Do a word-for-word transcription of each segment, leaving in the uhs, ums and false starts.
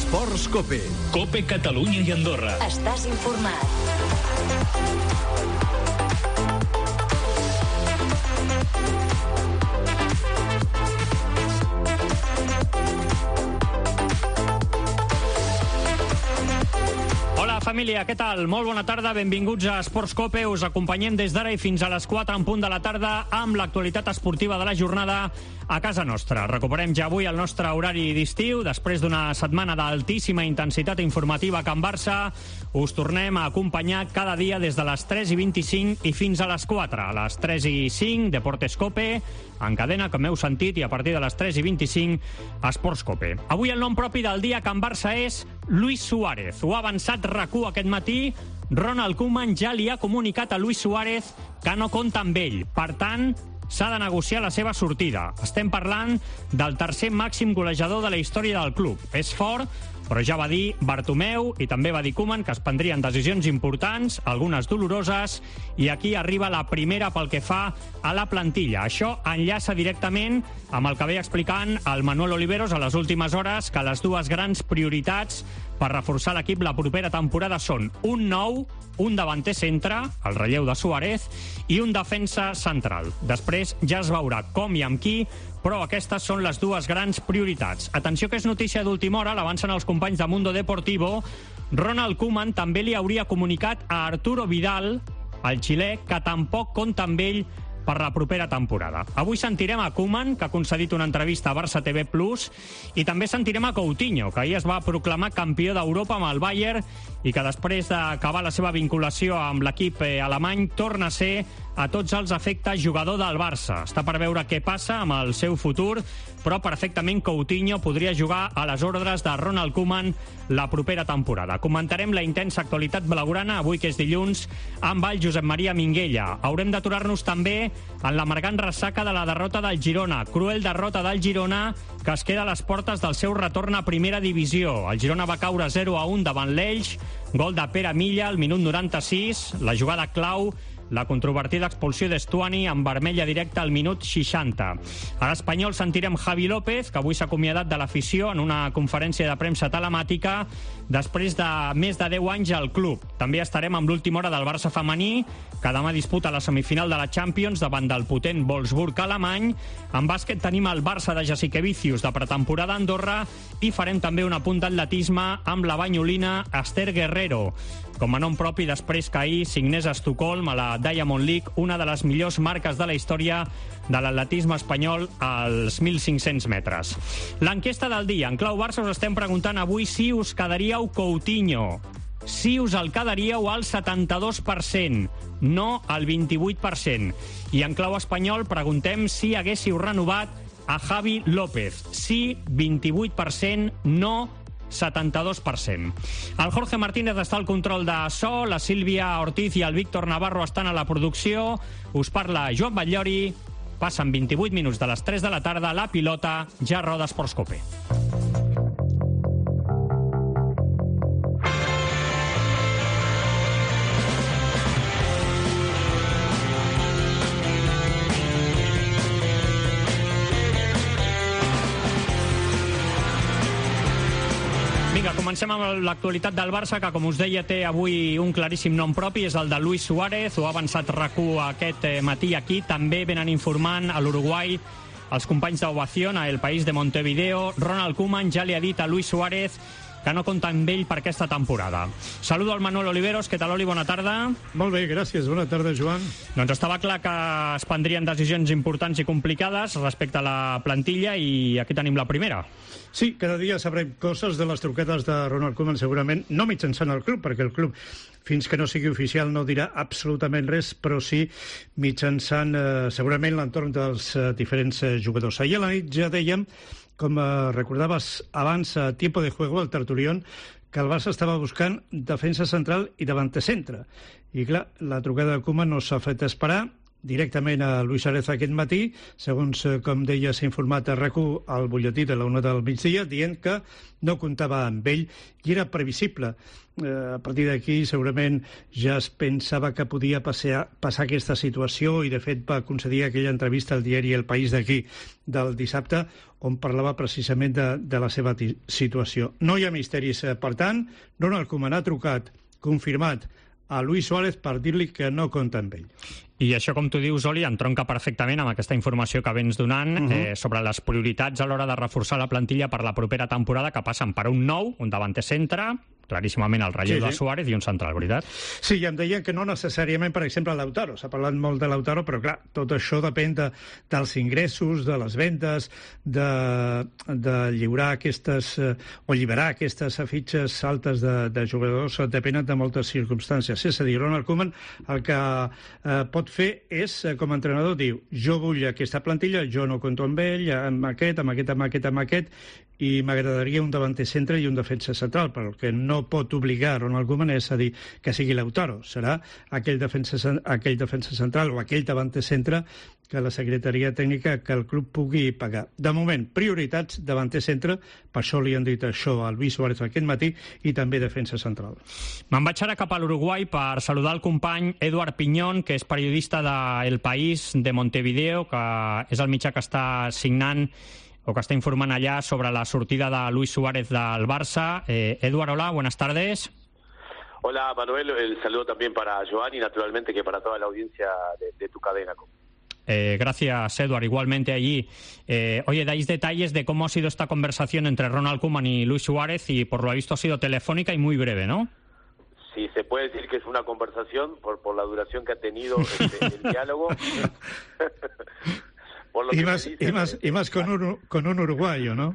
Esports Cope. Cope Catalunya i Andorra. Estàs informat. Hola família, què tal? Molt bona tarda, benvinguts a Esports Cope. Us acompanyem des d'ara i fins a les quatre en punt de la tarda amb l'actualitat esportiva de la jornada a casa nostra. Recuperem ja avui el nostre horari d'estiu. Després d'una setmana d'altíssima intensitat informativa a Can Barça, us tornem a acompanyar cada dia des de les tres i vint-i-cinc i fins a les quatre. A les tres i cinc, Deportes Cope, en cadena, com heu sentit, i a partir de les tres i vint-i-cinc, Esports Cope. Avui el nom propi del dia a Can Barça és Luis Suárez. Ho ha avançat RAC u aquest matí. Ronald Koeman ja li ha comunicat a Luis Suárez que no compta amb ell. Per tant, s'ha de negociar la seva sortida. Estem parlant del tercer màxim golejador de la història del club. És fort, però ja va dir Bartomeu i també va dir Koeman que es prendrien decisions importants, algunes doloroses, i aquí arriba la primera pel que fa a la plantilla. Això enllaça directament amb el que ve explicant el Manuel Oliveros a les últimes hores, que les dues grans prioritats per reforçar l'equip la propera temporada són un nou, un davanter centre, el relleu de Suárez, i un defensa central. Després ja es veurà com i amb qui, però aquestes són les dues grans prioritats. Atenció, que és notícia d'última hora, l'avancen els companys de Mundo Deportivo. Ronald Koeman també li hauria comunicat a Arturo Vidal, el xilè, que tampoc compta amb ell per la propera temporada. Avui sentirem a Koeman, que ha concedit una entrevista a Barça T V plus, i també sentirem a Coutinho, que ahir es va proclamar campió d'Europa amb el Bayern i que després d'acabar la seva vinculació amb l'equip alemany torna a ser a tots els efectes jugador del Barça. Està per veure què passa amb el seu futur, però perfectament Coutinho podria jugar a les ordres de Ronald Koeman la propera temporada. Comentarem la intensa actualitat blaugrana, avui que és dilluns, amb el Josep Maria Minguella. Haurem d'aturar-nos també en l'amargant ressaca de la derrota del Girona. Cruel derrota del Girona, que es queda a les portes del seu retorn a primera divisió. El Girona va caure zero a un davant l'Elx, gol de Pere Milla al minut noranta-sis, la jugada clau, la controvertida expulsió d'Estuani amb vermella directa al minut seixanta. A l'Espanyol sentirem Javi López, que avui s'ha acomiadat de l'afició en una conferència de premsa telemàtica després de més de deu anys al club. També estarem amb l'última hora del Barça femení, que demà disputa la semifinal de la Champions davant del potent Wolfsburg alemany. En bàsquet tenim el Barça de Jasikevičius de pretemporada a Andorra i farem també un apunt d'atletisme amb la banyolina Esther Guerrero, com a nom propi després que ahir signés a Estocolm, a la Diamond League, una de les millors marques de la història de l'atletisme espanyol als mil cinc-cents metres. L'enquesta del dia. En clau Barça us estem preguntant avui si us quedaríeu Coutinho. Si us el quedaríeu al setanta-dos per cent, no al vint-i-vuit per cent. I en clau espanyol preguntem si haguéssiu renovat a Javi López. Sí, vint-i-vuit per cent, no, setanta-dos per cent. El Jorge Martínez està al control de so, la Sílvia Ortiz i el Víctor Navarro estan a la producció. Us parla Joan Batllori. Passen vint-i-vuit minuts de les tres de la tarda. La pilota ja roda Esports Cope. Vinga, comencem amb l'actualitat del Barça, que, com us deia, té avui un claríssim nom propi, és el de Luis Suárez. Ho ha avançat RAC u aquest matí aquí. També venen informant a l'Uruguai els companys d'Ovación, a El País de Montevideo. Ronald Koeman ja li ha dit a Luis Suárez que no compta amb ell per aquesta temporada. Saludo al Manuel Oliveros. Què tal, Oli? Bona tarda. Molt bé, gràcies. Bona tarda, Joan. Doncs estava clar que es prendrien decisions importants i complicades respecte a la plantilla i aquí tenim la primera. Sí, cada dia sabrem coses de les trucades de Ronald Koeman, segurament, no mitjançant el club, perquè el club, fins que no sigui oficial, no dirà absolutament res, però sí mitjançant, eh, segurament, l'entorn dels eh, diferents eh, jugadors. Ahir a la nit ja dèiem, com eh, recordaves abans a Tiempo de Juego, al Tertulión, que el Barça estava buscant defensa central i davanter centre. I clar, la trucada de Koeman no s'ha fet esperar, directament a Luis Suárez aquest matí, segons com deia s'ha informat a RAC u al butlletí de la una del migdia, dient que no comptava amb ell i era previsible. Eh, a partir d'aquí segurament ja es pensava que podia passar, passar aquesta situació i de fet va concedir aquella entrevista al diari El País d'aquí del dissabte on parlava precisament de, de la seva situació. No hi ha misteris. Per tant, Ronald Koeman ha trucat, confirmat, a Luis Suárez per dir-li que no compta amb ell. I això, com tu dius, Oli, entronca perfectament amb aquesta informació que vens donant uh -huh. eh, sobre les prioritats a l'hora de reforçar la plantilla per la propera temporada, que passen per un nou, un davanter centre, claríssimament el relleu sí, sí. de Suárez i un central, veritat? Sí, i em deien que no necessàriament, per exemple, Lautaro. S'ha parlat molt de Lautaro, però clar, tot això depèn de, dels ingressos, de les vendes, de, de lliurar aquestes, eh, o alliberar aquestes fitxes altes de, de jugadors, depenen de moltes circumstàncies. És a dir, Ronald Koeman el que eh, pot fer és, eh, com a entrenador, diu, jo vull aquesta plantilla, jo no compto amb ell, amb aquest, amb aquest, amb aquest, amb aquest, i m'agradaria un davanter centre i un defensa central, però el que no pot obligar Ronald Koeman és a dir que sigui Lautaro, serà aquell defensa, aquell defensa central o aquell davanter centre que la secretaria tècnica que el club pugui pagar. De moment, prioritats davanter centre, per això li han dit això a Luis Suárez aquest matí, i també defensa central. Me'n vaig ara cap a l'Uruguai per saludar el company Eduard Piñón, que és periodista de El País de Montevideo, que és el mitjà que està signant o que está informando allá sobre la sortida de Luis Suárez del Barça. Eh, Eduard, hola, buenas tardes. Hola, Manuel, el saludo también para Joan y naturalmente que para toda la audiencia de, de tu cadena. Eh, gracias, Eduard, igualmente allí. Eh, oye, dais detalles de cómo ha sido esta conversación entre Ronald Koeman y Luis Suárez y por lo visto ha sido telefónica y muy breve, ¿no? Sí, se puede decir que es una conversación por, por la duración que ha tenido este, el diálogo. Y más, dicen, y más este, y más con un con un uruguayo, ¿no?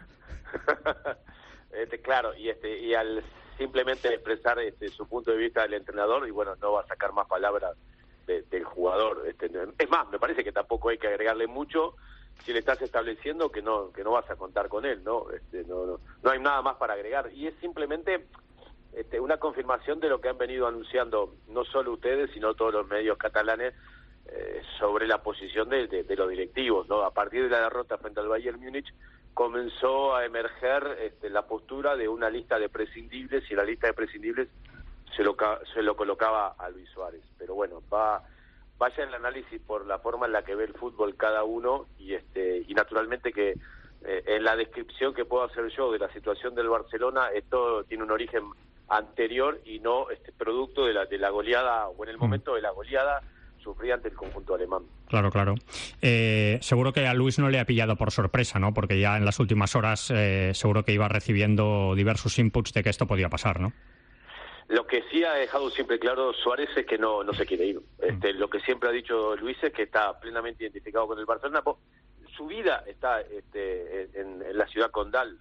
este, claro, y este y al simplemente expresar este, su punto de vista del entrenador, y bueno, no va a sacar más palabras de, del jugador. Este, es más, me parece que tampoco hay que agregarle mucho si le estás estableciendo que no que no vas a contar con él, ¿no? Este, no, no, no hay nada más para agregar, y es simplemente este, una confirmación de lo que han venido anunciando no solo ustedes, sino todos los medios catalanes, Eh, sobre la posición de, de, de los directivos, ¿no? A partir de la derrota frente al Bayern Múnich comenzó a emerger este, la postura de una lista de prescindibles, y la lista de prescindibles se lo, se lo colocaba a Luis Suárez. Pero bueno, va vaya el análisis por la forma en la que ve el fútbol cada uno, y este y naturalmente que eh, en la descripción que puedo hacer yo de la situación del Barcelona, esto tiene un origen anterior y no este producto de la, de la goleada, o en el momento de la goleada sufría ante el conjunto alemán. Claro, claro. Eh, seguro que a Luis no le ha pillado por sorpresa, ¿no? Porque ya en las últimas horas eh, seguro que iba recibiendo diversos inputs de que esto podía pasar, ¿no? Lo que sí ha dejado siempre claro Suárez es que no no se quiere ir. Este, mm. Lo que siempre ha dicho Luis es que está plenamente identificado con el Barcelona. Su vida está este, en, en la ciudad condal.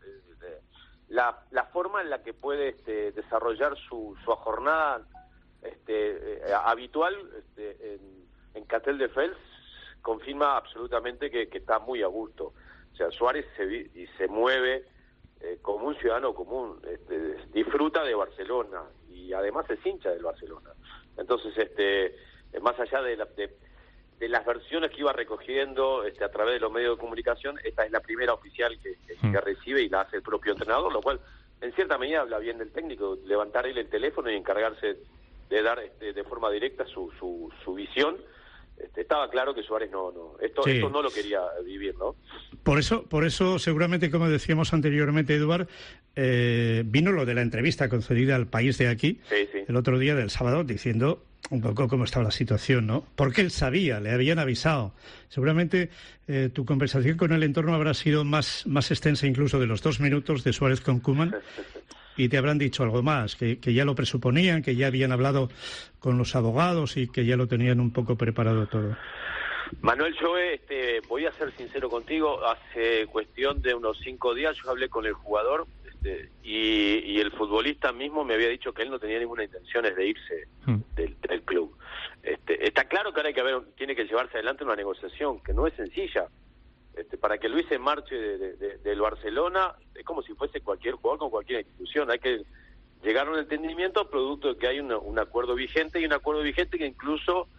La, la forma en la que puede este, desarrollar su, su jornada Este, eh, habitual este, en, en Castelldefels confirma absolutamente que, que está muy a gusto. O sea, Suárez se, y se mueve eh, como un ciudadano común, este, disfruta de Barcelona y además es hincha del Barcelona. Entonces, este, más allá de, la, de, de las versiones que iba recogiendo este, a través de los medios de comunicación, esta es la primera oficial que, que, que recibe y la hace el propio entrenador, lo cual en cierta medida habla bien del técnico, levantar él el teléfono y encargarse de dar este, de forma directa su, su, su visión. Este, estaba claro que Suárez no, no esto, sí. esto no lo quería vivir, ¿no? Por eso, por eso seguramente, como decíamos anteriormente, Eduard, eh, vino lo de la entrevista concedida al País de aquí, sí, sí. el otro día del sábado, diciendo un poco cómo estaba la situación, ¿no? Porque él sabía, le habían avisado. Seguramente eh, tu conversación con el entorno habrá sido más, más extensa incluso de los dos minutos de Suárez con Koeman. Y te habrán dicho algo más, que, que ya lo presuponían, que ya habían hablado con los abogados y que ya lo tenían un poco preparado todo. Manuel, yo este, voy a ser sincero contigo, hace cuestión de unos cinco días yo hablé con el jugador este, y, y el futbolista mismo me había dicho que él no tenía ninguna intención de irse hmm. del, del club. Este, está claro que ahora hay que haber, tiene que llevarse adelante una negociación que no es sencilla. Este, para que Luis se marche de, de, de, del Barcelona es como si fuese cualquier jugador con cualquier institución. Hay que llegar a un entendimiento producto de que hay una, un acuerdo vigente y un acuerdo vigente que incluso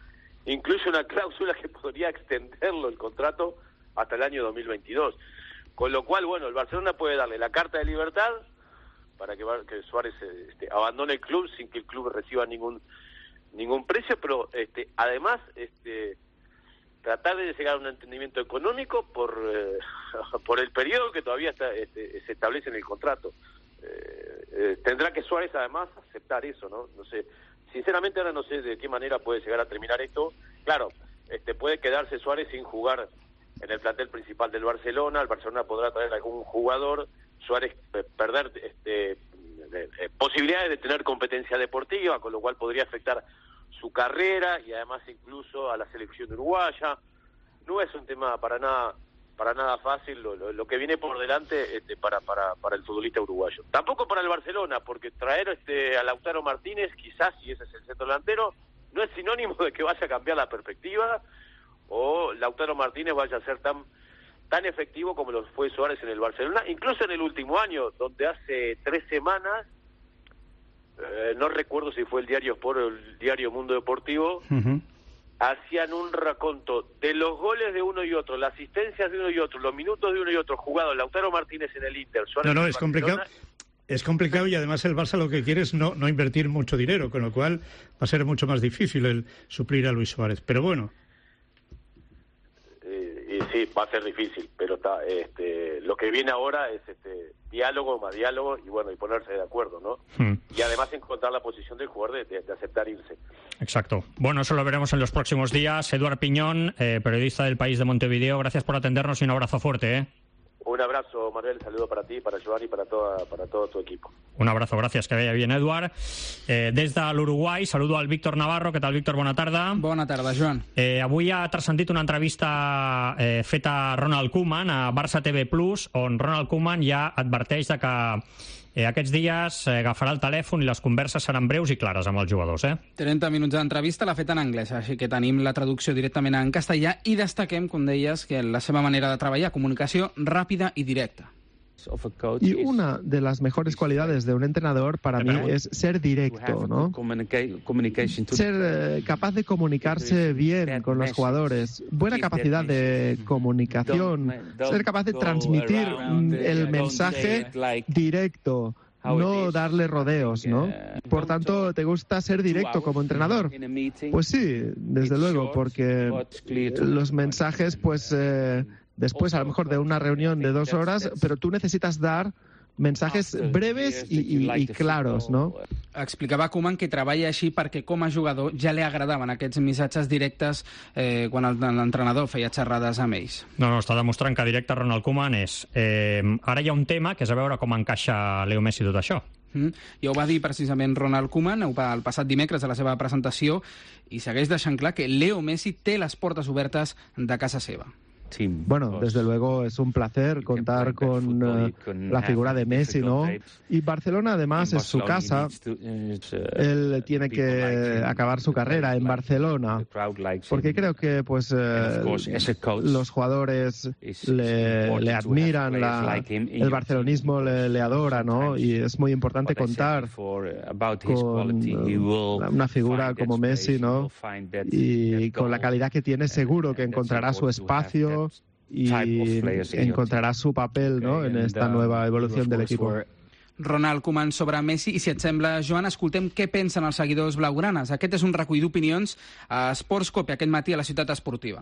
incluye una cláusula que podría extenderlo el contrato hasta el año dos mil veintidós. Con lo cual, bueno, el Barcelona puede darle la carta de libertad para que, que Suárez este, abandone el club sin que el club reciba ningún ningún precio, pero este, además este, tratar de llegar a un entendimiento económico por eh, por el periodo que todavía está, este, se establece en el contrato. Eh, eh, tendrá que Suárez además aceptar eso, ¿no? No sé, sinceramente ahora no sé de qué manera puede llegar a terminar esto. Claro, este, puede quedarse Suárez sin jugar en el plantel principal del Barcelona, el Barcelona podrá traer algún jugador, Suárez eh, perder este, eh, eh, posibilidades de tener competencia deportiva, con lo cual podría afectar su carrera y además incluso a la selección uruguaya. No es un tema para nada para nada fácil lo, lo, lo que viene por delante este, para, para, para el futbolista uruguayo. Tampoco para el Barcelona, porque traer este, a Lautaro Martínez, quizás si ese es el centro delantero, no es sinónimo de que vaya a cambiar la perspectiva o Lautaro Martínez vaya a ser tan tan efectivo como lo fue Suárez en el Barcelona, incluso en el último año, donde hace tres semanas, eh, no recuerdo si fue el Diario Sport o el Diario Mundo Deportivo, uh-huh. hacían un raconto de los goles de uno y otro, las asistencias de uno y otro, los minutos de uno y otro jugados, Lautaro Martínez en el Inter, Suárez no, no, en es Barcelona. complicado. Es complicado y además el Barça lo que quiere es no, no invertir mucho dinero, con lo cual va a ser mucho más difícil el suplir a Luis Suárez. Pero bueno. Eh, y sí, va a ser difícil, pero está, este, lo que viene ahora es este diálogo, más diálogo y bueno, y ponerse de acuerdo, ¿no? Hmm. Y además encontrar la posición del jugador de, de, de aceptar irse. Exacto. Bueno, eso lo veremos en los próximos días. Eduard Piñón, eh, periodista del País de Montevideo, gracias por atendernos y un abrazo fuerte, ¿eh? Un abrazo, Manuel, saludo para ti, para Joan y para, toda, para todo tu equipo. Un abrazo, gràcies, que vaya bien, Eduard. Eh, des de l'Uruguai, saludo al Víctor Navarro. Què tal, Víctor? Bona tarda. Bona tarda, Joan. Eh, avui ha transcendit una entrevista eh, feta a Ronald Koeman a Barça T V plus, on Ronald Koeman ja adverteix de que eh, aquests dies eh, agafarà el telèfon i les converses seran breus i clares amb els jugadors. Eh? trenta minuts d'entrevista, l'ha fet en anglès, així que tenim la traducció directament en castellà i destaquem, com deies, que la seva manera de treballar, comunicació ràpida i directa. Y una de las mejores cualidades de un entrenador para mí es ser directo, ¿no? Ser eh, capaz de comunicarse bien con los jugadores, buena capacidad de comunicación, ser capaz de transmitir el mensaje directo, no darle rodeos, ¿no? Por tanto, ¿te gusta ser directo como entrenador? Pues sí, desde luego, porque los mensajes, pues... Eh, después, a lo mejor, de una reunión de dos horas, pero tú necesitas dar mensajes breves i, i, i claros, no? Explicava Koeman que treballa així perquè com a jugador ja li agradaven aquests missatges directes eh, quan l'entrenador feia xerrades amb ells. No, no, està demostrant que directe Ronald Koeman és. Eh, ara hi ha un tema que és a veure com encaixa Leo Messi tot això. Mm. Ja ho va dir precisament Ronald Koeman el passat dimecres a la seva presentació i segueix deixant clar que Leo Messi té les portes obertes de casa seva. Bueno, desde luego es un placer contar con uh, la figura de Messi, ¿no? Y Barcelona además es su casa. Él tiene que acabar su carrera en Barcelona, porque creo que pues eh, los jugadores le, le admiran, la, el barcelonismo le, le adora, ¿no? Y es muy importante contar con uh, una figura como Messi, ¿no? Y con la calidad que tiene, seguro que encontrará su espacio y encontrarà su papel, ¿no?, en esta nueva evolució del equipo. Ronald Koeman sobre Messi, i si et sembla, Joan, escoltem què pensen els seguidors blaugranes. Aquest és un recull d'opinions a Sportscope aquest matí a la ciutat esportiva.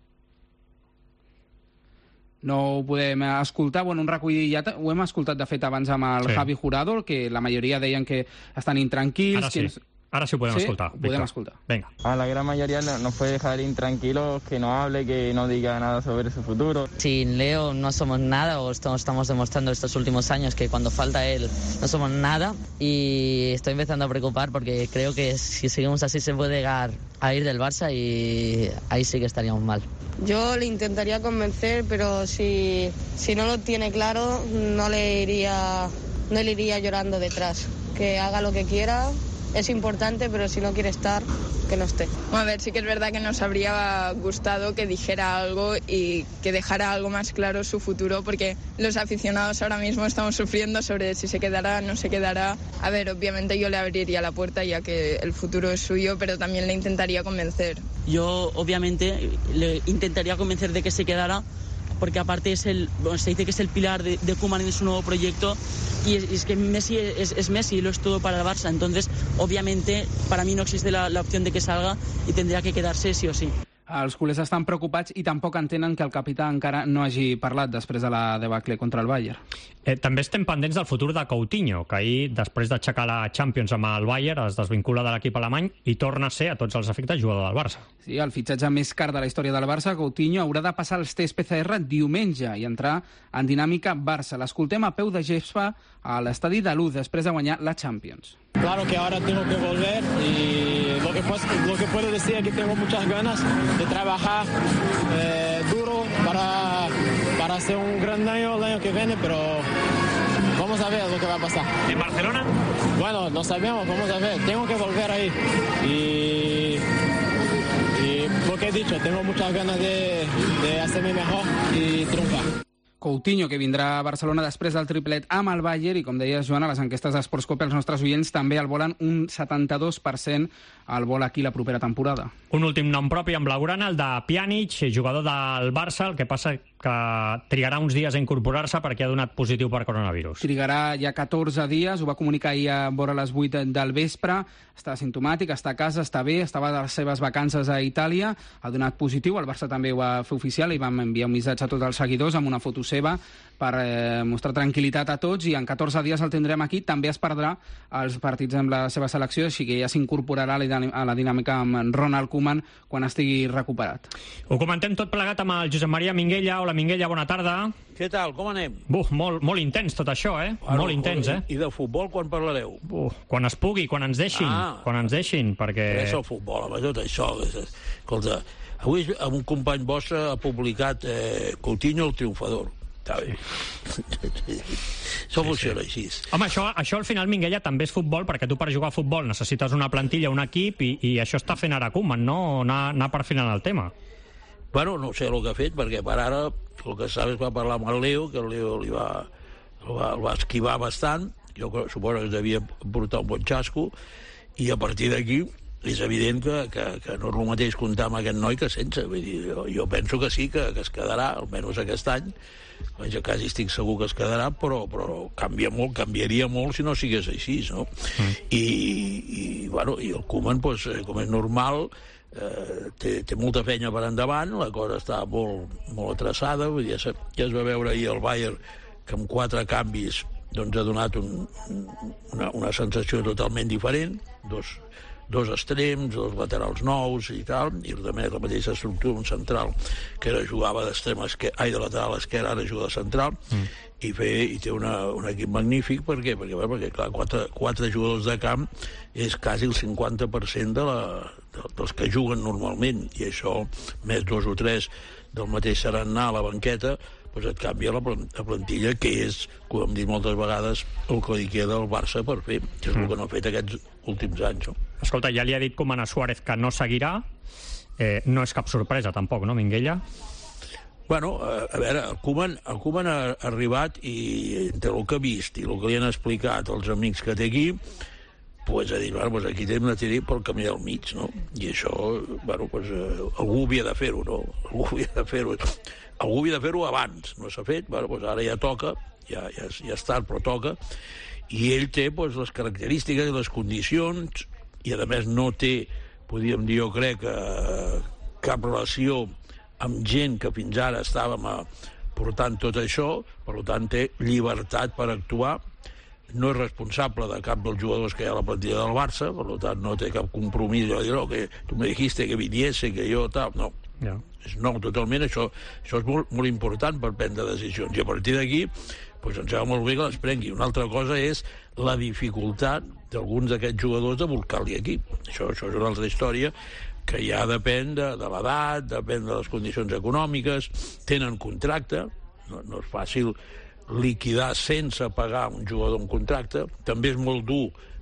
No ho podem escoltar, bueno, un recull ja ho hem escoltat de fet abans amb el sí. Javi Jurado, que la majoria deien que estan intranquils. Ara sí. Que... Ahora sí podemos ¿Sí? escoltar. Podemos escoltar. Venga. A la gran mayoría nos puede dejar intranquilos, que no hable, que no diga nada sobre su futuro. Sin Leo no somos nada, o estamos demostrando estos últimos años que cuando falta él no somos nada, y estoy empezando a preocupar porque creo que si seguimos así se puede llegar a ir del Barça y ahí sí que estaríamos mal. Yo le intentaría convencer, pero si, si no lo tiene claro, no le iría, no le iría llorando detrás. Que haga lo que quiera es importante, pero si no quiere estar, que no esté. A ver, sí que es verdad que nos habría gustado que dijera algo y que dejara algo más claro su futuro, porque los aficionados ahora mismo estamos sufriendo sobre si se quedará, no se quedará. A ver, obviamente yo le abriría la puerta ya que el futuro es suyo, pero también le intentaría convencer. Yo, obviamente, le intentaría convencer de que se quedara, porque aparte es el, bueno, se dice que es el pilar de, de Koeman en su nuevo proyecto, y es, es que Messi es, es Messi y lo es todo para el Barça. Entonces, obviamente, para mí no existe la, la opción de que salga y tendría que quedarse sí o sí. Els culers estan preocupats i tampoc entenen que el capità encara no hagi parlat després de la debacle contra el Bayern. Eh, també estem pendents del futur de Coutinho, que ahir, després d'aixecar la Champions amb el Bayern, es desvincula de l'equip alemany i torna a ser, a tots els efectes, jugador del Barça. Sí, el fitxatge més car de la història del Barça, Coutinho, haurà de passar els tests P C R diumenge i entrar en dinàmica Barça. L'escoltem a peu de gespa a l'estadi de l'U després de guanyar la Champions. Claro que ahora tengo que volver y lo que, pues, lo que puedo decir es que tengo muchas ganas de trabajar eh, duro para, para hacer un gran año el año que viene, pero vamos a ver lo que va a pasar. ¿En Barcelona? Bueno, no sabemos, vamos a ver. Tengo que volver ahí y, y lo que he dicho, tengo muchas ganas de, de hacerme mejor y triunfar. Coutinho, que vindrà a Barcelona després del triplet amb el Bayern, i com deies, Joan, a les enquestes d'Esportscope els nostres oients també el volen un setanta-dos per cent al vol aquí la propera temporada. Un últim nom propi amb blaugrana, el de Pjanic, jugador del Barça, el que passa que trigarà uns dies a incorporar-se perquè ha donat positiu per coronavirus. Trigarà ja catorze dies, ho va comunicar ahir a vora les vuit del vespre, està asimptomàtic, està a casa, està bé, estava de les seves vacances a Itàlia, ha donat positiu, el Barça també ho va fer oficial i vam enviar un missatge a tots els seguidors amb una foto seva per eh, mostrar tranquil·litat a tots, i en catorze dies el tindrem aquí. També es perdrà els partits amb la seva selecció, així que ja s'incorporarà a la dinàmica amb Ronald Koeman quan estigui recuperat. Ho comentem tot plegat amb el Josep Maria Minguella. Hola, Minguella, bona tarda. Què tal, com anem? Buf, molt, molt intens tot això, eh? Bueno, molt intens, eh? I de futbol quan parlareu? Buf, quan es pugui, quan ens deixin, ah, quan ens deixin, perquè... És el futbol, amb tot això. Escolta, avui un company vostre ha publicat eh, Coutinho el triomfador. Està bé. Això funciona així. Home, això, això al final, Minguella, també és futbol, perquè tu per jugar a futbol necessites una plantilla, un equip, i, i això està fent ara Koeman, no? Anar, anar perfilant el tema. Bueno, no sé el que ha fet, perquè per ara el que sabes va parlar amb el Leo, que el Leo li va, el va, el va esquivar bastant, jo suposo que es devia portar un bon xasco, i a partir d'aquí és evident que, que, que no és el mateix comptar amb aquest noi que sense. Vull dir, jo, jo penso que sí, que, que es quedarà, almenys aquest any. Jo quasi estic segur que es quedarà, però, però canvia molt, canviaria molt si no sigués així, no? Mm. I, i, bueno, i el Koeman, pues, com és normal, eh, té, té molta feina per endavant, la cosa està molt, molt atreçada, vull dir, ja, ja es va veure ahir el Bayern que amb quatre canvis doncs, ha donat un, una, una sensació totalment diferent, dos dos extrems, dos laterals nous i tal, i també la mateixa estructura, un central que era jugava d'extrem esquerre, ai, de lateral esquerre, ara juga de central, mm. i, fe, i té una, un equip magnífic. Per què? Perquè, perquè clar, quatre, quatre jugadors de camp és quasi el cinquanta per cent de la, de, dels que juguen normalment, i això, més dos o tres del mateix Serannà a la banqueta, doncs et canvia la plantilla, que és, com hem dit moltes vegades, el que li queda al Barça per fer, que és el que no ha fet aquests últims anys. No? Escolta, ja li ha dit Koeman a Suárez que no seguirà. Eh, no és cap sorpresa, tampoc, no, Minguella? Bueno, a veure, el Koeman, el Koeman ha arribat i entre el que ha vist i el que li han explicat els amics que té aquí, pues ha dit, bueno, pues aquí tenim una tira pel camí del mig, no? I això, bueno, pues, eh, algú havia de fer-ho, no? Algú havia de fer-ho. Algú havia de fer-ho abans, no s'ha fet, bueno, pues ara ja toca, ja, ja, ja és tard, però toca, i ell té pues, les característiques i les condicions, i a més no té, podríem dir, jo crec, eh, cap relació amb gent que fins ara estàvem a, portant tot això, per tant té llibertat per actuar, no és responsable de cap dels jugadors que hi ha a la plantilla del Barça, per tant no té cap compromís de dir, no, que tu me dijiste que viniese, que jo tal, no. Yeah. És nou, totalment, això, això és molt, molt important per prendre decisions, i a partir d'aquí pues, ens va molt bé que les prengui. Una altra cosa és la dificultat d'alguns d'aquests jugadors de buscar-li equip. Això, això és una altra història que ja depèn de, de l'edat, depèn de les condicions econòmiques, tenen contracte, no, no és fàcil liquidar sense pagar un jugador un contracte, també és molt dur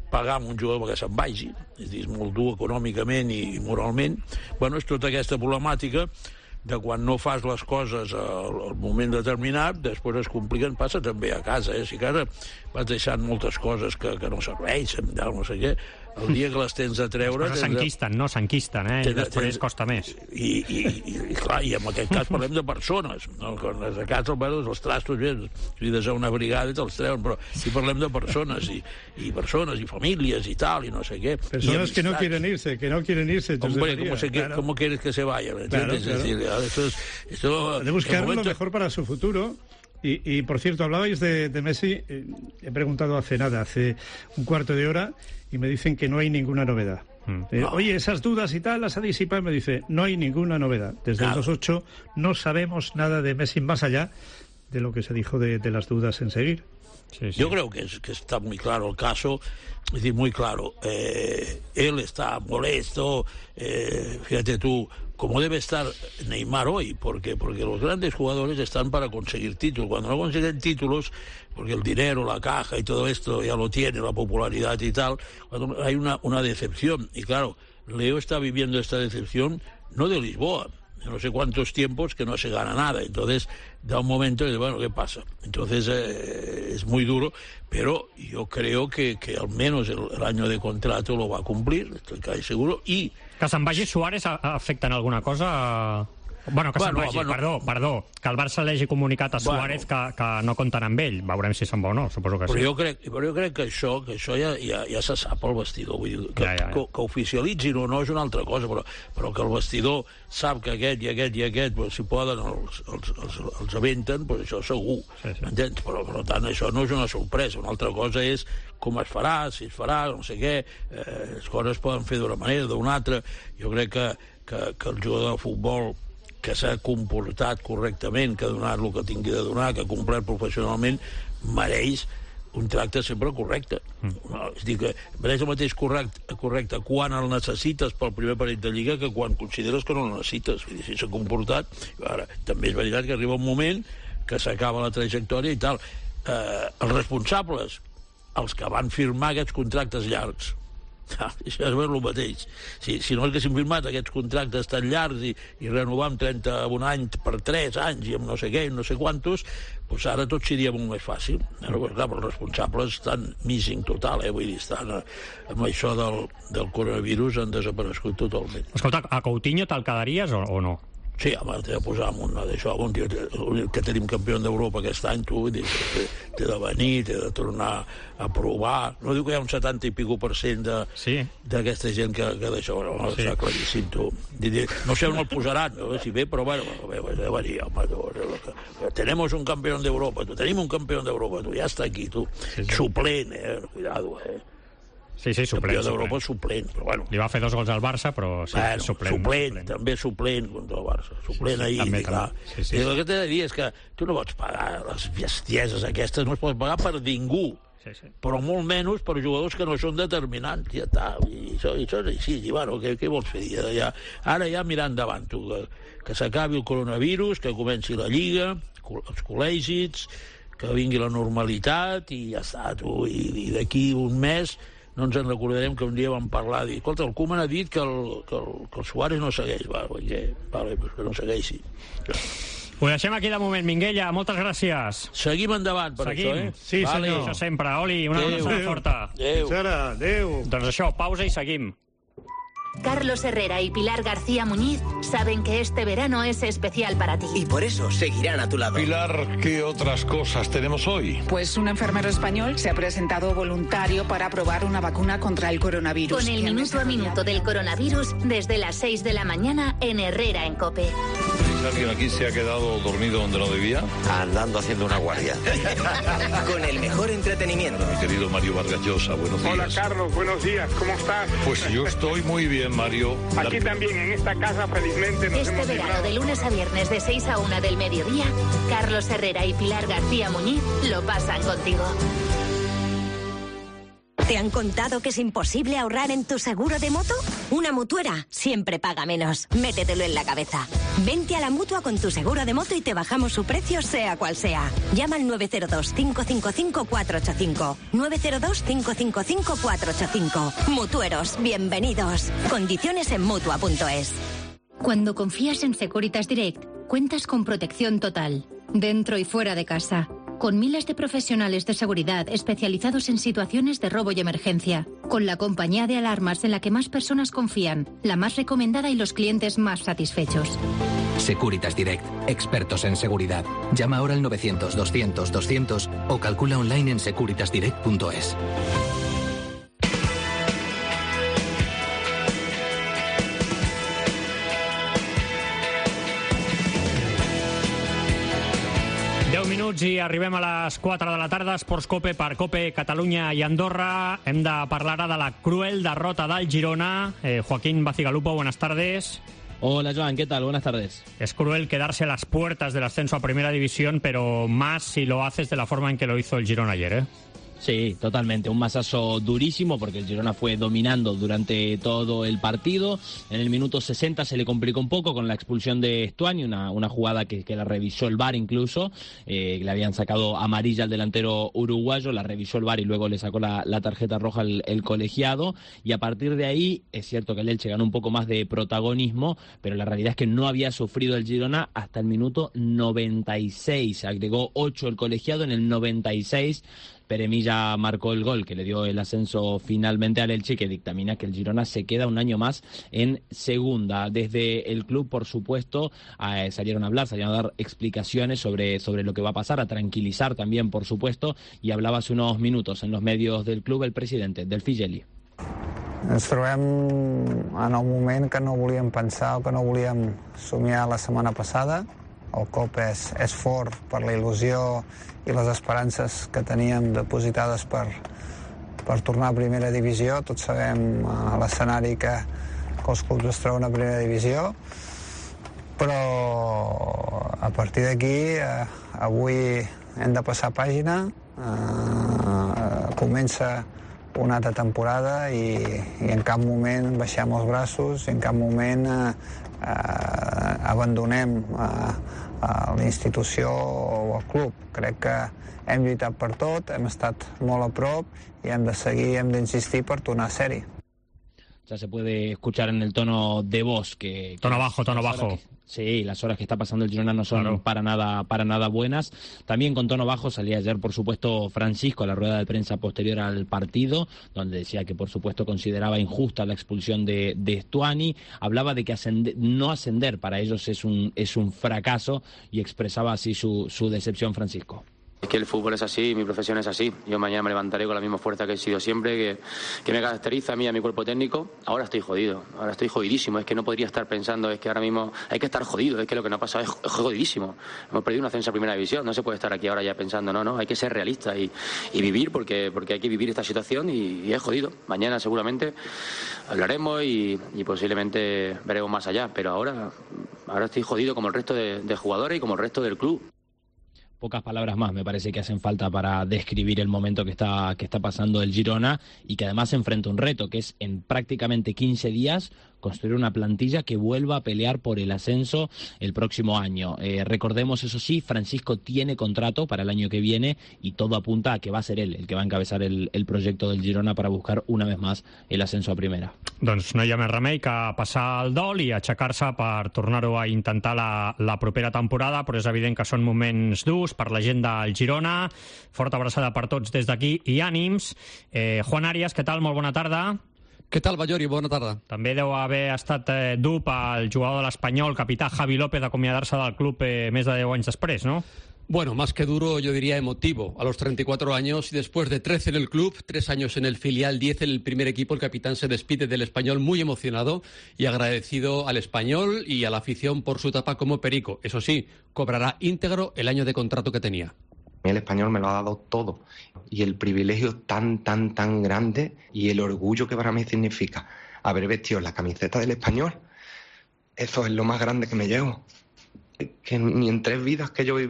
pagar un jugador perquè se'n vagi, és dir, és molt dur econòmicament i moralment. Bueno, és tota aquesta problemàtica de quan no fas les coses al, al moment determinat, després es compliquen, passa també a casa, eh? Si que ara vas deixant moltes coses que, que no serveixen, no sé què, el dia que les tens de treure... Les coses s'enquisten, no? S'enquisten, eh? I després costa més. I, i, i, i, clar, i en aquest cas parlem de persones, no? Quan a casa els trastos, bé, crides a una brigada i te'ls treuen, però si parlem de persones, i, i persones, i famílies, i tal, i no sé què. Persones que no quieren irse, que no quieren irse. Hombre, ¿cómo, se, claro. ¿Cómo quieres que se vayan? Claro, claro. Es decir, eso es, eso, de buscar momento... lo mejor para su futuro. Y, y por cierto, hablabais de, de Messi, eh, he preguntado hace nada, hace un cuarto de hora, y me dicen que no hay ninguna novedad. Mm. Eh, no. Oye, esas dudas y tal las ha disipado, y me dice, no hay ninguna novedad. Desde claro. el dos ocho no sabemos nada de Messi más allá de lo que se dijo de, de las dudas en seguir. Sí, sí. Yo creo que, es, que está muy claro el caso, es decir, muy claro. Eh, él está molesto, eh, fíjate tú, como debe estar Neymar hoy, porque porque los grandes jugadores están para conseguir títulos. Cuando no consiguen títulos, porque el dinero, la caja y todo esto ya lo tiene, la popularidad y tal, cuando hay una, una decepción. Y claro, Leo está viviendo esta decepción no de Lisboa, de no sé cuántos tiempos que no se gana nada. Entonces da un momento y dice, bueno, ¿qué pasa? Entonces eh, es muy duro, pero yo creo que, que al menos el, el año de contrato lo va a cumplir, estoy casi seguro. Y que se'n vagi Suárez afecta en alguna cosa? Bueno, que bueno, se'n vagi, bueno, perdó, perdó, que el Barça l'hagi comunicat a Suárez bueno, que, que no compten amb ell. Veurem si se'n va o no, suposo que però sí. Jo crec, però jo crec que això, que això ja, ja, ja se sap al vestidor. Vull dir, que, ja, ja, ja. que, que oficialitzin o no és una altra cosa, però, però que el vestidor sap que aquest i aquest i aquest, pues, si poden, els, els, els, els aventen, pues això segur. Sí, sí. M'entens? Però, per tant, això no és una sorpresa. Una altra cosa és com es farà, si es farà, no sé què. Eh, les coses es poden fer d'una manera, d'una altra. Jo crec que, que, que el jugador de futbol que s'ha comportat correctament, que ha donat el que tingui de donar, que ha complert professionalment, mereix un tracte sempre correcte. Mm. No, és dir, que mereix el mateix correcte, correcte quan el necessites pel primer parell de Lliga que quan consideres que no el necessites. Vull dir, si s'ha comportat... Ara, també és veritat que arriba un moment que s'acaba la trajectòria i tal. Eh, els responsables, els que van firmar aquests contractes llargs, ah, això és el mateix. Si, si no haguéssim firmat aquests contractes tan llargs i, i renovar amb trenta-un anys per tres anys i amb no sé què, no sé quantos, doncs ara tot seria molt més fàcil. Però, clar, els responsables estan missing total, eh? Vull dir, estan amb això del, del coronavirus han desaparegut totalment. Escolta, a Coutinho te'l quedaries o, o no? Sí, home, t'he de posar amb una d'això, un tio que tenim campió d'Europa aquest any, tu, t'he de venir, t'he de tornar a provar. No diu que hi ha un setanta i pico per cent d'aquesta sí. gent que, que d'això, no, sí. Està claríssim, tu. No sé on el posaran, no sé si bé, però bueno, bé, bé, de venir, home, tu, tenemos un campió d'Europa, tu, tenim un campió d'Europa, tu, ja està aquí, tu, sí, sí. Suplent, eh, cuidado, eh. Sí, sí, suplent. Campió d'Europa suplent, però bueno. Li va fer dos gols al Barça, però sí, bueno, suplent, suplent, suplent. També suplent contra el Barça. Suplent sí, sí, ahir, també, clar. Sí, sí, I el que t'he de dir és que tu no pots pagar les bestieses aquestes, no es pot pagar per ningú. Sí, sí. Però molt menys per jugadors que no són determinants, ja està. I això, i això és així, i bueno, què, què vols fer? Ja, ara ja mirar endavant, tu, que, que s'acabi el coronavirus, que comenci la Lliga, els col·legis, que vingui la normalitat, i ja està, tu, i, i d'aquí un mes no ens en recordarem que un dia vam parlar, dir, escolta, el Koeman ha dit que el, que el, que el Suárez no segueix, va, que, vale, pues que no segueixi. Ho deixem aquí de moment, Minguella, moltes gràcies. Seguim endavant per Seguim. això, eh? Sí, vale. Senyor. Això sempre. Oli, una abraçada forta. Adéu. Adéu. Doncs això, pausa i seguim. Carlos Herrera y Pilar García Muñiz saben que este verano es especial para ti. Y por eso seguirán a tu lado. Pilar, ¿qué otras cosas tenemos hoy? Pues un enfermero español se ha presentado voluntario para probar una vacuna contra el coronavirus. Con el minuto a minuto del coronavirus desde las seis de la mañana en Herrera en COPE. ¿Alguien aquí se ha quedado dormido donde no debía? Andando haciendo una guardia. Con el mejor entretenimiento. Mi querido Mario Vargas Llosa, buenos días. Hola Carlos, buenos días, ¿cómo estás? Pues yo estoy muy bien, Mario. Aquí también, en esta casa, felizmente nos Este hemos verano, librado. de lunes a viernes, de seis a una del mediodía, Carlos Herrera y Pilar García Muñiz lo pasan contigo. ¿Te han contado que es imposible ahorrar en tu seguro de moto? Una mutuera siempre paga menos. Métetelo en la cabeza. Vente a la Mutua con tu seguro de moto y te bajamos su precio sea cual sea. Llama al nueve cero dos, cinco cinco cinco, cuatro ocho cinco. nueve cero dos, cinco cinco cinco, cuatro ocho cinco. Mutueros, bienvenidos. Condiciones en Mutua punto es. Cuando confías en Securitas Direct, cuentas con protección total, dentro y fuera de casa, con miles de profesionales de seguridad especializados en situaciones de robo y emergencia, con la compañía de alarmas en la que más personas confían, la más recomendada y los clientes más satisfechos. Securitas Direct, expertos en seguridad. Llama ahora al novecientos, doscientos, doscientos o calcula online en securitas direct punto es. deu minuts i arribem a les quatre de la tarda. Esports Cope per Cope, Catalunya i Andorra. Hem de parlar ara de la cruel derrota del Girona. Eh, Joaquín Bacigalupo, buenas tardes. Hola Joan, ¿qué tal? Buenas tardes. Es cruel quedarse a las puertas del ascenso a Primera División, pero más si lo haces de la forma en que lo hizo el Girona ayer, ¿eh? Sí, totalmente. Un masazo durísimo porque el Girona fue dominando durante todo el partido. En el minuto sesenta se le complicó un poco con la expulsión de Stuani, una, una jugada que, que la revisó el V A R incluso. Eh, le habían sacado amarilla al delantero uruguayo, la revisó el V A R y luego le sacó la, la tarjeta roja el, el colegiado. Y a partir de ahí, es cierto que el Elche ganó un poco más de protagonismo, pero la realidad es que no había sufrido el Girona hasta el minuto noventa y seis. Agregó ocho el colegiado en el noventa y seis. Pere Milla marcó el gol que le dio el ascenso finalmente al Elche, que dictamina que el Girona se queda un año más en segunda. Desde el club, por supuesto, eh, salieron a hablar, salieron a dar explicaciones sobre, sobre lo que va a pasar, a tranquilizar también, por supuesto, y hablaba hace unos minutos en los medios del club el presidente, Delfi Geli. Ens trobem en el moment que no volíem pensar o que no volíem somiar la setmana passada. El cop és, és fort per la il·lusió i les esperances que teníem depositades per, per tornar a primera divisió. Tots sabem uh, l'escenari que, que els clubs es troben a primera divisió, però a partir d'aquí uh, avui hem de passar pàgina, uh, comença una altra temporada i, i en cap moment baixem els braços, i en cap moment uh, uh, abandonem uh, a la institució o al club. Crec que hem lluitat per tot, hem estat molt a prop i hem de seguir, hem d'insistir per tornar a ser-hi. Ya se puede escuchar en el tono de voz que... Tono que bajo, tono bajo. Que, sí, las horas que está pasando el Girona no son claro. para nada para nada buenas. También con tono bajo salía ayer, por supuesto, Francisco a la rueda de prensa posterior al partido, donde decía que, por supuesto, consideraba injusta la expulsión de, de Stuani. Hablaba de que ascender, no ascender para ellos es un, es un fracaso y expresaba así su, su decepción, Francisco. Es que el fútbol es así, mi profesión es así. Yo mañana me levantaré con la misma fuerza que he sido siempre, que, que me caracteriza a mí y a mi cuerpo técnico. Ahora estoy jodido, ahora estoy jodidísimo. Es que no podría estar pensando, es que ahora mismo hay que estar jodido, es que lo que no ha pasado es, es jodidísimo. Hemos perdido un ascenso a Primera División, no se puede estar aquí ahora ya pensando, no, no, hay que ser realista y, y vivir porque, porque hay que vivir esta situación y, y es jodido. Mañana seguramente hablaremos y, y posiblemente veremos más allá, pero ahora, ahora estoy jodido como el resto de, de jugadores y como el resto del club. Pocas palabras más me parece que hacen falta para describir el momento que está, que está pasando el Girona y que además enfrenta un reto, que es en prácticamente quince días construir una plantilla que vuelva a pelear por el ascenso el próximo año. Eh, recordemos, eso sí, Francisco tiene contrato para el año que viene y todo apunta a que va a ser él el que va a encabezar el, el proyecto del Girona para buscar una vez más el ascenso a primera. Doncs no hi ha més remei que passar el dol i aixecar-se per tornar-ho a intentar la, la propera temporada, però és evident que són moments durs per la gent del Girona. Forta abraçada per tots des d'aquí i ànims. Eh, Juan Arias, què tal? Molt bona tarda. Què tal, Ballori? Bona tarda. També deu haver estat eh, dur pel jugador de l'Espanyol, capità Javi López, acomiadar-se del club eh, més de deu anys després, ¿no? Bueno, más que duro, yo diría emotivo. A los treinta y cuatro años y después de trece en el club, tres años en el filial, diez en el primer equipo, el capitán se despide del Español muy emocionado y agradecido al Español y a la afición por su etapa como perico. Eso sí, cobrará íntegro el año de contrato que tenía. El Español me lo ha dado todo y el privilegio tan, tan, tan grande y el orgullo que para mí significa haber vestido la camiseta del Español, eso es lo más grande que me llevo. Que ni en tres vidas que yo viviera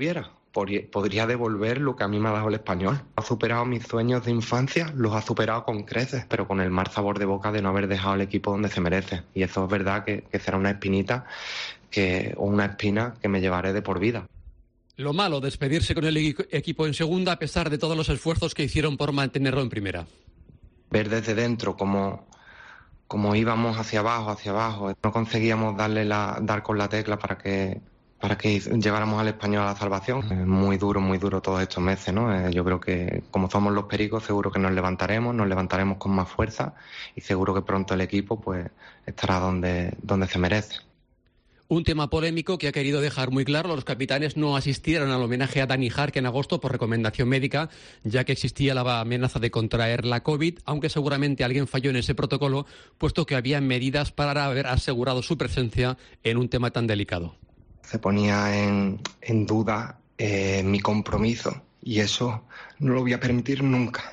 podría devolver lo que a mí me ha dado el Español. Ha superado mis sueños de infancia, los ha superado con creces, pero con el mal sabor de boca de no haber dejado el equipo donde se merece. Y eso es verdad que, que será una espinita que, o una espina que me llevaré de por vida. Lo malo, despedirse con el equipo en segunda a pesar de todos los esfuerzos que hicieron por mantenerlo en primera. Ver desde dentro cómo, cómo íbamos hacia abajo, hacia abajo. No conseguíamos darle la, dar con la tecla para que, para que lleváramos al Español a la salvación. Es muy duro, muy duro todos estos meses, ¿no? Eh, yo creo que como somos los pericos, seguro que nos levantaremos, nos levantaremos con más fuerza y seguro que pronto el equipo pues estará donde, donde se merece. Un tema polémico que ha querido dejar muy claro: los capitanes no asistieron al homenaje a Dani Jarque en agosto por recomendación médica, ya que existía la amenaza de contraer la COVID, aunque seguramente alguien falló en ese protocolo, puesto que había medidas para haber asegurado su presencia en un tema tan delicado. Se ponía en, en duda eh, mi compromiso y eso no lo voy a permitir nunca.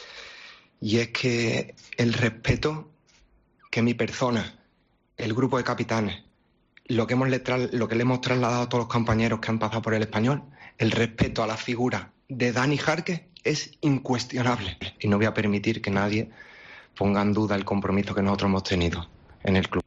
Y es que el respeto que mi persona, el grupo de capitanes, Lo que, hemos le lo que le hemos trasladado a todos los compañeros que han pasado por el Español, el respeto a la figura de Dani Jarque es incuestionable. Y no voy a permitir que nadie ponga en duda el compromiso que nosotros hemos tenido en el club.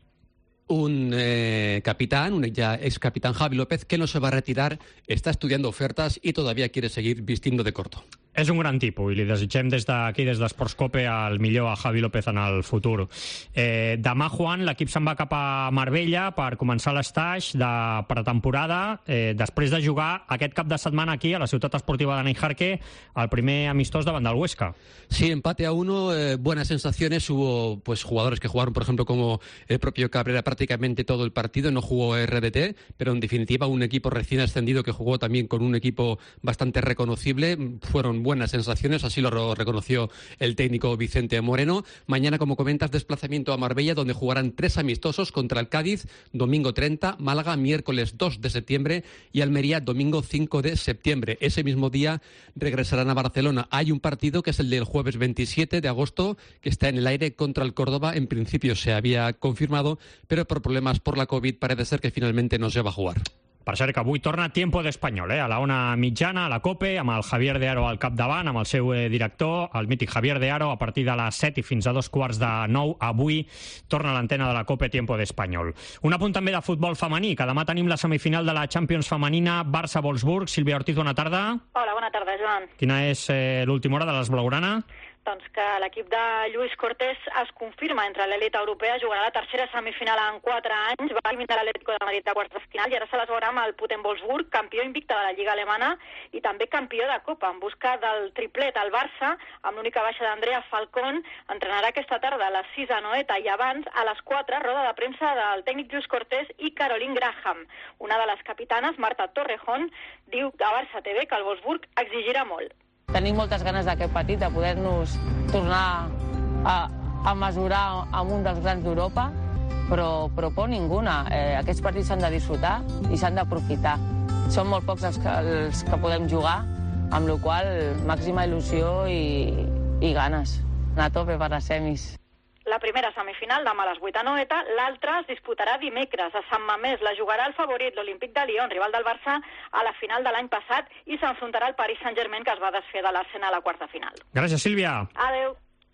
Un eh, capitán, un ya ex capitán, Javi López, que no se va a retirar, està estudiando ofertas y todavía quiere seguir vistiendo de corto. És un gran tipus i li desitgem des d'aquí, des d'Esports Cope, el millor a Javi López en el futur. Eh, demà, Juan, l'equip se'n va cap a Marbella per començar l'estage de pretemporada, eh, després de jugar aquest cap de setmana aquí a la ciutat esportiva de Dani el primer amistós davant del Huesca. Sí, empate a uno, eh, buenas sensaciones. Hubo pues jugadores que jugaron, por ejemplo, como el propio Cabrera prácticamente todo el partido, no jugó R D T, pero en definitiva un equipo recién ascendido que jugó también con un equipo bastante reconocible. Fueron buenas sensaciones, así lo reconoció el técnico Vicente Moreno. Mañana, como comentas, desplazamiento a Marbella, donde jugarán tres amistosos contra el Cádiz, domingo treinta, Málaga, miércoles dos de septiembre y Almería, domingo cinco de septiembre. Ese mismo día regresarán a Barcelona. Hay un partido que es el del jueves veintisiete de agosto, que está en el aire contra el Córdoba. En principio se había confirmado, pero por problemas por la COVID parece ser que finalmente no se va a jugar. Per cert, que avui torna Tiempo d'Espanyol, eh? a la ona mitjana, a la COPE, amb el Javier de Aro al capdavant, amb el seu eh, director, el mític Javier de Aro, a partir de les set i fins a dos quarts de nou. Avui torna a l'antena de la COPE Tiempo d'Espanyol. Un apunt també de futbol femení, que demà tenim la semifinal de la Champions femenina Barça-Wolfsburg. Sílvia Ortiz, bona tarda. Hola, bona tarda, Joan. Quina és eh, l'última hora de les Blaugrana? Doncs que l'equip de Lluís Cortés es confirma entre l'elit europea, jugarà la tercera semifinal en quatre anys, va eliminar l'Atlético de Madrid a quarts de final i ara se les veurà amb el potent Wolfsburg, campió invicte de la Lliga alemana i també campió de Copa, en busca del triplet. El Barça, amb l'única baixa d'Andrea Falcón, entrenarà aquesta tarda a les sis a Noeta i abans, a les quatre, roda de premsa del tècnic Lluís Cortés i Caroline Graham. Una de les capitanes, Marta Torrejón, diu a Barça T V que el Wolfsburg exigirà molt. Tenim moltes ganes d'aquest partit, de poder-nos tornar a, a mesurar amb un dels grans d'Europa, però, però por ninguna. Eh, aquests partits s'han de disfrutar i s'han d'aprofitar. Són molt pocs els que, els que podem jugar, amb la qual cosa màxima il·lusió i, i ganes. Anar a tope per les semis. La primera semifinal demà a les vuit a Noeta, l'altra es disputarà dimecres a Sant Mamés. La jugarà el favorit, l'Olímpic de Lyon, rival del Barça, a la final de l'any passat, i s'enfrontarà al Paris Saint-Germain, que es va desfer de l'Arsenal a la quarta final. Gràcies, Sílvia. Adeu.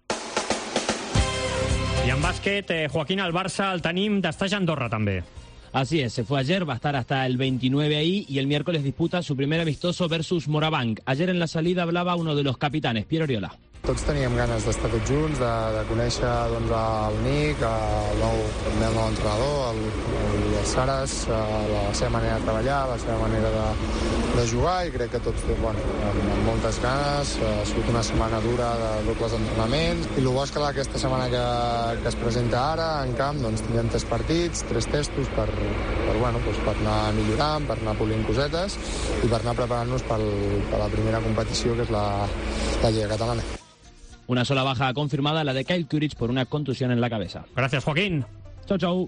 I en bàsquet, eh, Joaquín, el Barça el tenim d'estage a Andorra, també. Así es, se fue ayer, va a estar hasta el veintinueve ahí y el miércoles disputa su primer amistoso versus Morabanc. Ayer en la salida hablaba uno de los capitanes, Piero Oriola. Tots teníem ganes d'estar tots junts, de, de conèixer doncs, el Nick, el nou, el nou entrenador, el, el, el Saras, la seva manera de treballar, la seva manera de, de jugar, i crec que tots, bueno, amb, amb moltes ganes. Ha sigut una setmana dura de dobles entrenaments, i el bo és que aquesta setmana que, que es presenta ara, en camp, doncs tindrem tres partits, tres testos per, per, bueno, doncs, per anar millorant, per anar polint cosetes i per anar preparant-nos per la primera competició, que és la, la Lliga Catalana. Una sola baja confirmada, la de Kyle Kuric, por una contusión en la cabeza. Gracias, Joaquín. Chau, chau.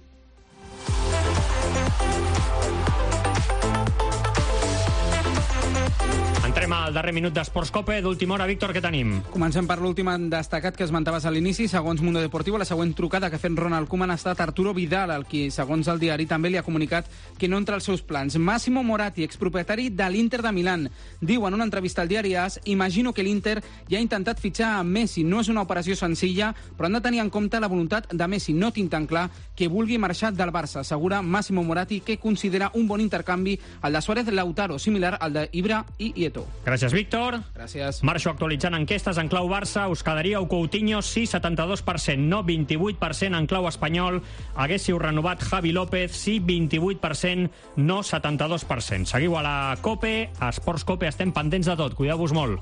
Entrem Entrem al darrer minut d'Esports Cope. D'última hora, Víctor, què tenim? Comencem per l'últim destacat que esmentaves a l'inici. Segons Mundo Deportivo, la següent trucada que ha fet Ronald Koeman ha estat Arturo Vidal, el qui, segons el diari, també li ha comunicat que no entra als seus plans. Massimo Moratti, expropietari de l'Inter de Milán, diu en una entrevista al diari AS: imagino que l'Inter ja ha intentat fitxar a Messi. No és una operació senzilla, però han de tenir en compte la voluntat de Messi. No tinc tan clar que vulgui marxar del Barça, assegura Massimo Moratti, que considera un bon intercanvi el de Suárez Lautaro, similar al de Ibra i Eto'o. Gràcies, Víctor. Gràcies. Marxo actualitzant enquestes en clau Barça. Us quedaríeu Coutinho, sí, setanta-dos per cent, no, vint-i-vuit per cent en clau espanyol. Haguéssiu renovat Javi López, sí, vint-i-vuit per cent, no, setanta-dos per cent. Seguiu a la COPE, a Esports Cope, estem pendents de tot. Cuideu-vos molt.